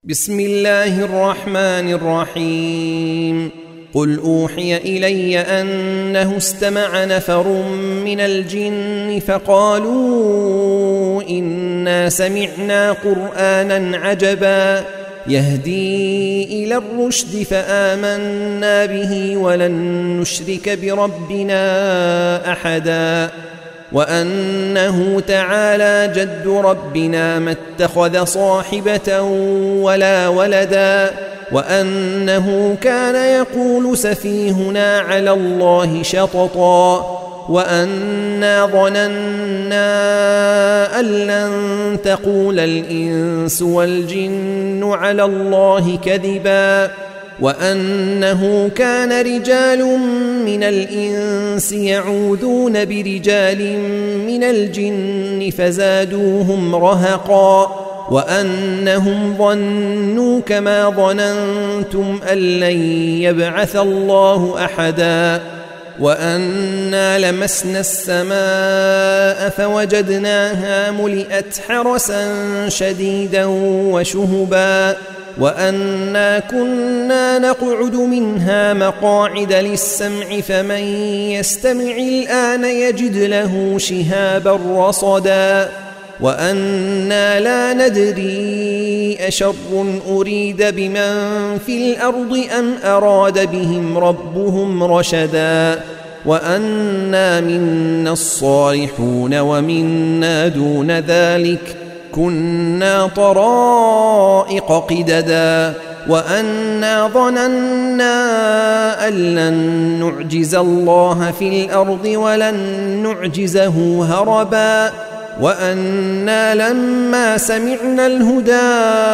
بسم الله الرحمن الرحيم. قل أوحي إلي أنه استمع نفر من الجن فقالوا إنا سمعنا قرآنا عجبا يهدي إلى الرشد فآمنا به ولن نشرك بربنا أحدا وأنه تعالى جد ربنا ما اتخذ صاحبة ولا ولدا وأنه كان يقول سفيهنا على الله شططا وأنا ظننا أن لن تقول الإنس والجن على الله كذبا وأنه كان رجال من الإنس يعوذون برجال من الجن فزادوهم رهقا وأنهم ظنوا كما ظننتم أن لن يبعث الله أحدا وأنا لمسنا السماء فوجدناها ملئت حرسا شديدا وشهبا وأنا كنا نقعد منها مقاعد للسمع فمن يستمع الآن يجد له شهابا رصدا وأنا لا ندري أشر أريد بمن في الأرض أم أراد بهم ربهم رشدا وأنا منا الصالحون ومنا دون ذلك كنا طرائق قددا وأنا ظننا أن لن نعجز الله في الأرض ولن نعجزه هربا وأنا لما سمعنا الهدى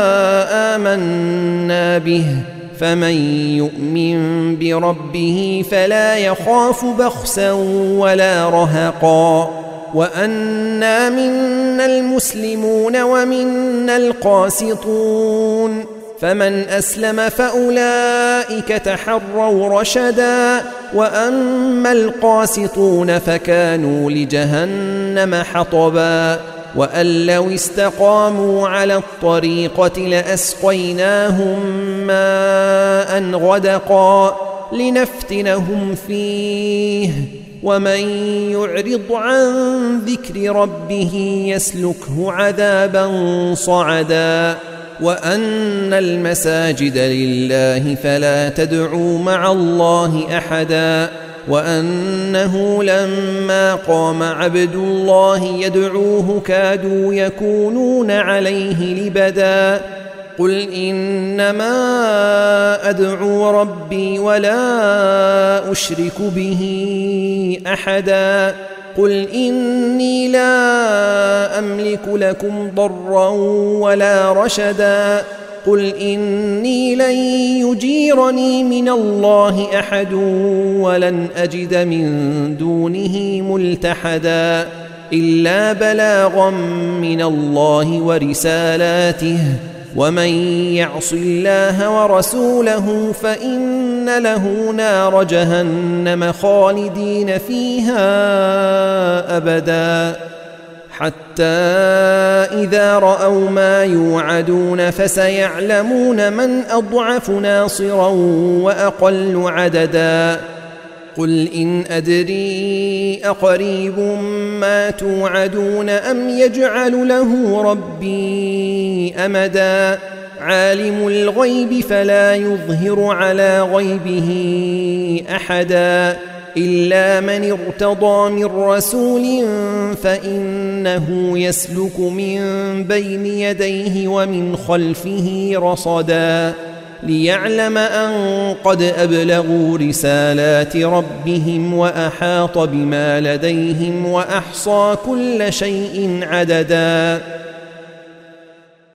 آمنا به فمن يؤمن بربه فلا يخاف بخسا ولا رهقا وأنا منا المسلمون ومنا القاسطون فمن أسلم فأولئك تحروا رشدا وأما القاسطون فكانوا لجهنم حطبا وأن لو استقاموا على الطريقة لأسقيناهم ماء غدقا لنفتنهم فيه ومن يعرض عن ذكر ربه يسلكه عذابا صعدا وأن المساجد لله فلا تدعوا مع الله أحدا وأنه لما قام عبد الله يدعوه كادوا يكونون عليه لبدا قل إنما أدعو ربي ولا أشرك به أحدا قل إني لا أملك لكم ضرا ولا رشدا قل إني لن يجيرني من الله أحد ولن أجد من دونه ملتحدا إلا بلاغا من الله ورسالاته ومن يعص الله ورسوله فإن له نار جهنم خالدين فيها أبدا حتى إذا رأوا ما يوعدون فسيعلمون من أضعف ناصرا وأقل عددا قل إن أدري أقريب ما توعدون أم يجعل له ربي أمدا عالم الغيب فلا يظهر على غيبه أحدا إلا من ارتضى من رسول فإنه يسلك من بين يديه ومن خلفه رصدا ليعلم أن قد أبلغوا رسالات ربهم وأحاط بما لديهم وأحصى كل شيء عددا